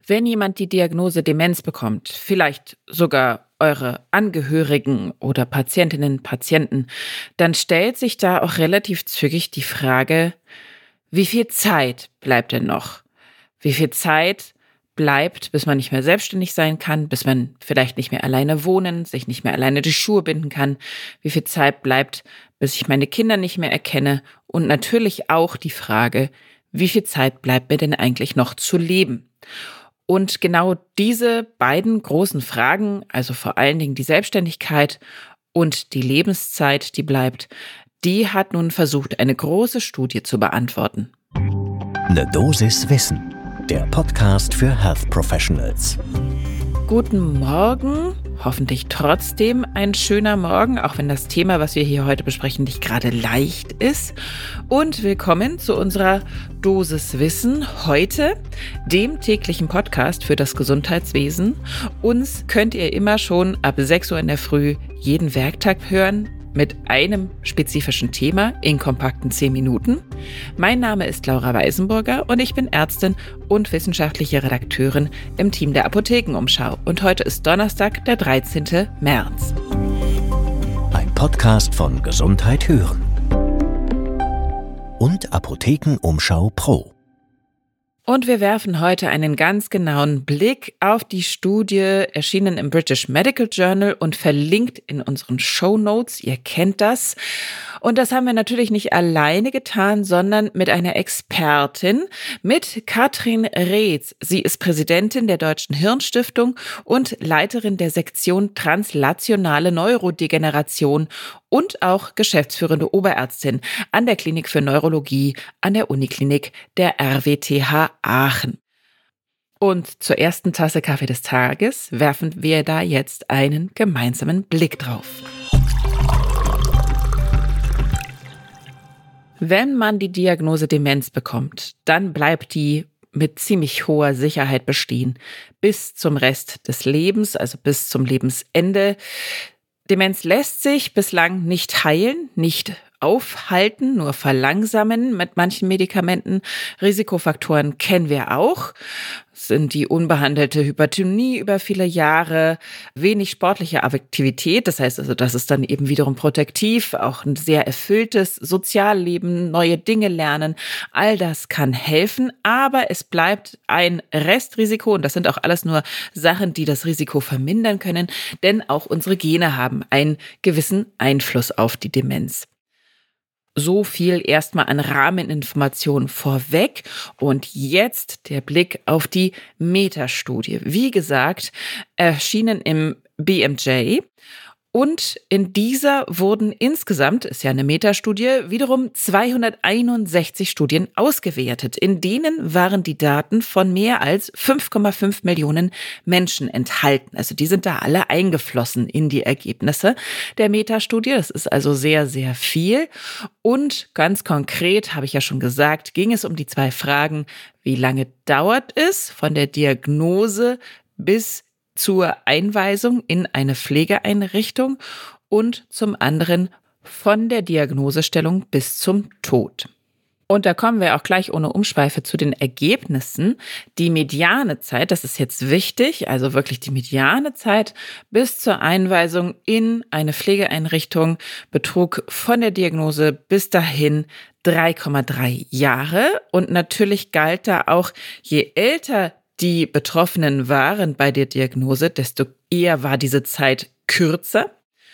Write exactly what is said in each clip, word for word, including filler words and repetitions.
Wenn jemand die Diagnose Demenz bekommt, vielleicht sogar eure Angehörigen oder Patientinnen, Patienten, dann stellt sich da auch relativ zügig die Frage, wie viel Zeit bleibt denn noch? Wie viel Zeit bleibt, bis man nicht mehr selbstständig sein kann, bis man vielleicht nicht mehr alleine wohnen, sich nicht mehr alleine die Schuhe binden kann? Wie viel Zeit bleibt, bis ich meine Kinder nicht mehr erkenne? Und natürlich auch die Frage, wie viel Zeit bleibt mir denn eigentlich noch zu leben? Und genau diese beiden großen Fragen, also vor allen Dingen die Selbstständigkeit und die Lebenszeit, die bleibt, die hat nun versucht, eine große Studie zu beantworten. Eine Dosis Wissen, der Podcast für Health Professionals. Guten Morgen, hoffentlich trotzdem ein schöner Morgen, auch wenn das Thema, was wir hier heute besprechen, nicht gerade leicht ist. Und willkommen zu unserer Dosis Wissen heute, dem täglichen Podcast für das Gesundheitswesen. Uns könnt ihr immer schon ab sechs Uhr in der Früh jeden Werktag hören, mit einem spezifischen Thema in kompakten zehn Minuten. Mein Name ist Laura Weisenburger und ich bin Ärztin und wissenschaftliche Redakteurin im Team der Apothekenumschau. Und heute ist Donnerstag, der dreizehnten März. Ein Podcast von Gesundheit hören und Apothekenumschau Pro. Und wir werfen heute einen ganz genauen Blick auf die Studie, erschienen im British Medical Journal und verlinkt in unseren Shownotes. Ihr kennt das. Und das haben wir natürlich nicht alleine getan, sondern mit einer Expertin, mit Katrin Reetz. Sie ist Präsidentin der Deutschen Hirnstiftung und Leiterin der Sektion Translationale Neurodegeneration und auch geschäftsführende Oberärztin an der Klinik für Neurologie an der Uniklinik der R W T H Aachen. Und zur ersten Tasse Kaffee des Tages werfen wir da jetzt einen gemeinsamen Blick drauf. Wenn man die Diagnose Demenz bekommt, dann bleibt die mit ziemlich hoher Sicherheit bestehen bis zum Rest des Lebens, also bis zum Lebensende. Demenz lässt sich bislang nicht heilen, nicht aufhalten, nur verlangsamen mit manchen Medikamenten. Risikofaktoren kennen wir auch. Das sind die unbehandelte Hypertonie über viele Jahre, wenig sportliche Aktivität, das heißt also, das ist dann eben wiederum protektiv, auch ein sehr erfülltes Sozialleben, neue Dinge lernen, all das kann helfen, aber es bleibt ein Restrisiko und das sind auch alles nur Sachen, die das Risiko vermindern können, denn auch unsere Gene haben einen gewissen Einfluss auf die Demenz. So viel erstmal an Rahmeninformationen vorweg und jetzt der Blick auf die Metastudie. Wie gesagt, erschienen im B M J und in dieser wurden insgesamt, ist ja eine Metastudie, wiederum zweihunderteinundsechzig Studien ausgewertet. In denen waren die Daten von mehr als fünf Komma fünf Millionen Menschen enthalten. Also die sind da alle eingeflossen in die Ergebnisse der Metastudie. Das ist also sehr, sehr viel. Und ganz konkret, habe ich ja schon gesagt, ging es um die zwei Fragen, wie lange dauert es von der Diagnose bis zur Einweisung in eine Pflegeeinrichtung und zum anderen von der Diagnosestellung bis zum Tod. Und da kommen wir auch gleich ohne Umschweife zu den Ergebnissen. Die mediane Zeit, das ist jetzt wichtig, also wirklich die mediane Zeit bis zur Einweisung in eine Pflegeeinrichtung betrug von der Diagnose bis dahin drei Komma drei Jahre. Und natürlich galt da auch, je älter die Betroffenen waren bei der Diagnose, desto eher war diese Zeit kürzer.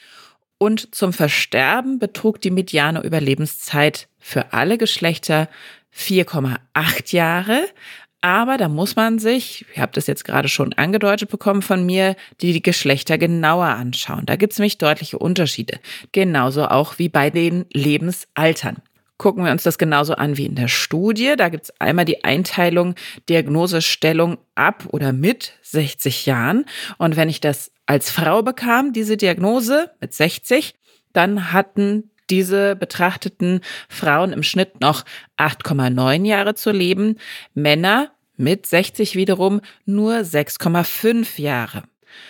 Und zum Versterben betrug die mediane Überlebenszeit für alle Geschlechter vier Komma acht Jahre. Aber da muss man sich, ihr habt es jetzt gerade schon angedeutet bekommen von mir, die Geschlechter genauer anschauen. Da gibt es nämlich deutliche Unterschiede. Genauso auch wie bei den Lebensaltern. Gucken wir uns das genauso an wie in der Studie. Da gibt es einmal die Einteilung Diagnosestellung ab oder mit sechzig Jahren. Und wenn ich das als Frau bekam, diese Diagnose mit sechzig, dann hatten diese betrachteten Frauen im Schnitt noch acht Komma neun Jahre zu leben. Männer mit sechzig wiederum nur sechs Komma fünf Jahre.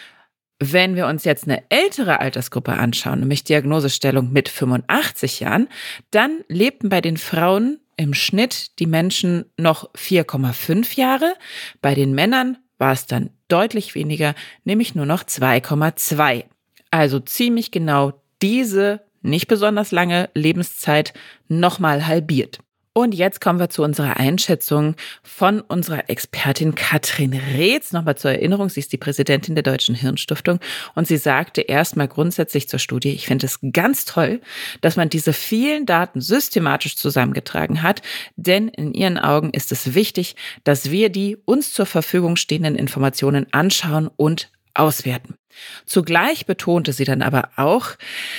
Wenn wir uns jetzt eine ältere Altersgruppe anschauen, nämlich Diagnosestellung mit fünfundachtzig Jahren, dann lebten bei den Frauen im Schnitt die Menschen noch vier Komma fünf Jahre, bei den Männern war es dann deutlich weniger, nämlich nur noch zwei Komma zwei. Also ziemlich genau diese nicht besonders lange Lebenszeit nochmal halbiert. Und jetzt kommen wir zu unserer Einschätzung von unserer Expertin Katrin Reetz. Nochmal zur Erinnerung, sie ist die Präsidentin der Deutschen Hirnstiftung und sie sagte erstmal grundsätzlich zur Studie, ich finde es ganz toll, dass man diese vielen Daten systematisch zusammengetragen hat, denn in ihren Augen ist es wichtig, dass wir die uns zur Verfügung stehenden Informationen anschauen und auswerten. Zugleich betonte sie dann aber auch,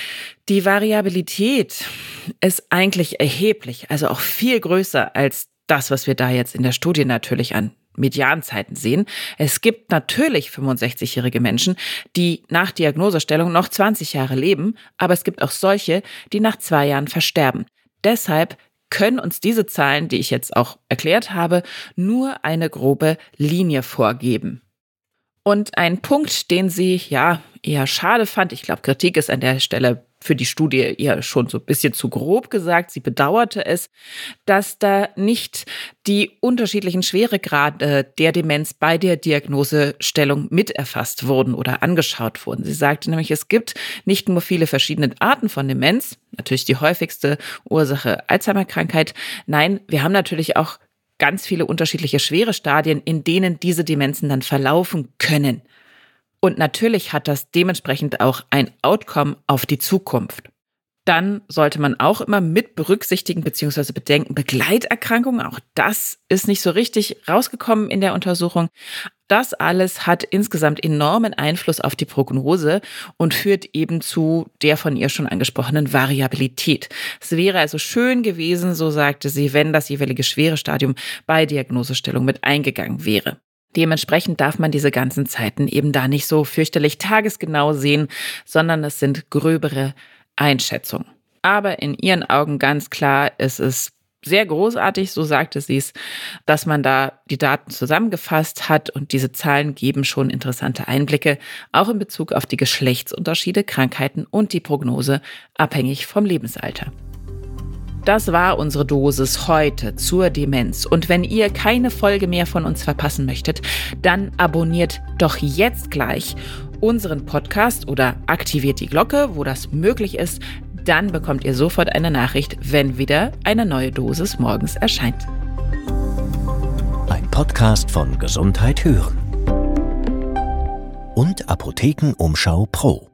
die Variabilität ist eigentlich erheblich, also auch viel größer als das, was wir da jetzt in der Studie natürlich an Medianzeiten sehen. Es gibt natürlich fünfundsechzigjährige Menschen, die nach Diagnosestellung noch zwanzig Jahre leben, aber es gibt auch solche, die nach zwei Jahren versterben. Deshalb können uns diese Zahlen, die ich jetzt auch erklärt habe, nur eine grobe Linie vorgeben. Und ein Punkt, den sie ja eher schade fand, ich glaube, Kritik ist an der Stelle für die Studie eher schon so ein bisschen zu grob gesagt. Sie bedauerte es, dass da nicht die unterschiedlichen Schweregrade der Demenz bei der Diagnosestellung miterfasst wurden oder angeschaut wurden. Sie sagte nämlich, es gibt nicht nur viele verschiedene Arten von Demenz, natürlich die häufigste Ursache Alzheimer-Krankheit. Nein, wir haben natürlich auch ganz viele unterschiedliche schwere Stadien, in denen diese Demenzen dann verlaufen können. Und natürlich hat das dementsprechend auch ein Outcome auf die Zukunft. Dann sollte man auch immer mit berücksichtigen bzw. bedenken, Begleiterkrankungen, auch das ist nicht so richtig rausgekommen in der Untersuchung. Das alles hat insgesamt enormen Einfluss auf die Prognose und führt eben zu der von ihr schon angesprochenen Variabilität. Es wäre also schön gewesen, so sagte sie, wenn das jeweilige schwere Stadium bei Diagnosestellung mit eingegangen wäre. Dementsprechend darf man diese ganzen Zeiten eben da nicht so fürchterlich tagesgenau sehen, sondern es sind gröbere Einschätzungen. Aber in ihren Augen ganz klar, es ist sehr großartig, so sagte sie es, dass man da die Daten zusammengefasst hat und diese Zahlen geben schon interessante Einblicke, auch in Bezug auf die Geschlechtsunterschiede, Krankheiten und die Prognose abhängig vom Lebensalter. Das war unsere Dosis heute zur Demenz. Und wenn ihr keine Folge mehr von uns verpassen möchtet, dann abonniert doch jetzt gleich unseren Podcast oder aktiviert die Glocke, wo das möglich ist. Dann bekommt ihr sofort eine Nachricht, wenn wieder eine neue Dosis morgens erscheint. Ein Podcast von Gesundheit hören und Apothekenumschau Pro.